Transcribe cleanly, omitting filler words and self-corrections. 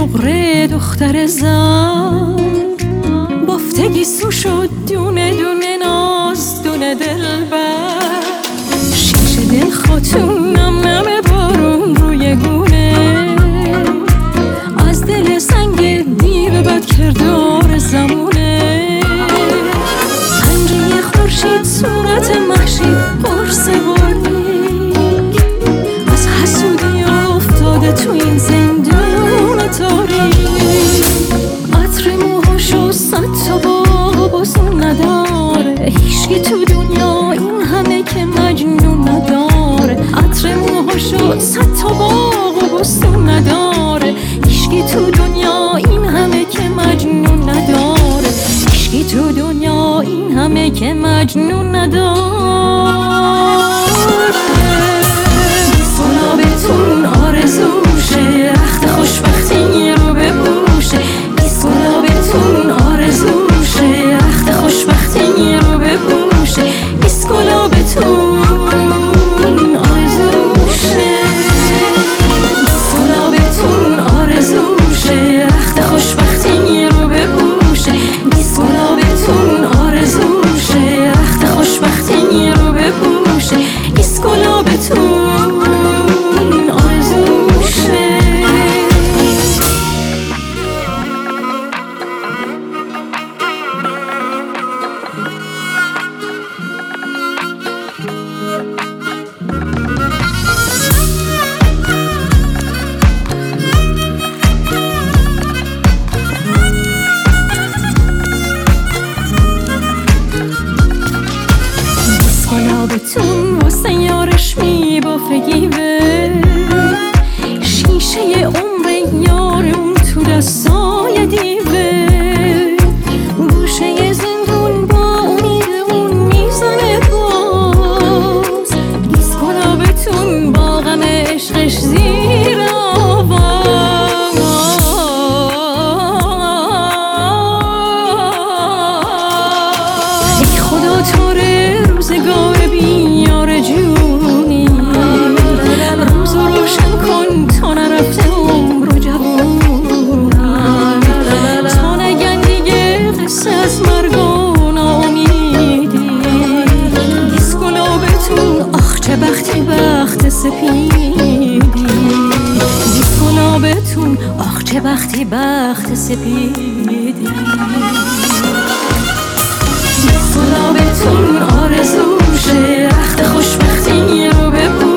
نقره دختر زن، بافتگی سو شد دونه دونه ناز دونه دلبر. شیشه دل خاتون نم نم بارون روی گونه، از دل سنگ دیو بد کردار زمونه. پنجه خورشید صورت مخشید قرص باریک، از حسودی افتاده تو این زندون تاریک. عطر موهاشو صد تا باغ بازون نداره، هیچکی تو دنیا این همه که مجنون نداره. عطر موهاشو صد تا باغ بازون نداره، هیچکی تو دنیا این همه که مجنون نداره. هیچکی تو دنیا این همه که مجنون نداره. گلابتون آرزوشه، رخت خوشبختی رو بپوشه. گلابتون آرزوشه، رخت خوشبختی رو بپوشه. گلابتون آرزوشه، گلابتون آرزوشه، رخت خوشبختی رو بپوشه. گلابتون آرزوشه، رخت خوشبختی رو بپوشه. گلابتون گلابتون واسه یارش میبافه گیوه، شیشه عمر یار اون تو دستای دیوه. گوشه زندون با امید اون میزنه باز، گلابتون با غم عشقش زیر آواز. ای خدا طوره روزگار بیار جونی، روز رو روشن کن تا نرفته عمر و جوونی. تا نگن دیگه قصه از مرگ و ناامیدی. گلابتون آخ چه بختی بخت سپیدی. گلابتون آخ چه بختی بخت سپیدی. گلابتون آرزوشه، رخت خوشبختی رو بپوشه.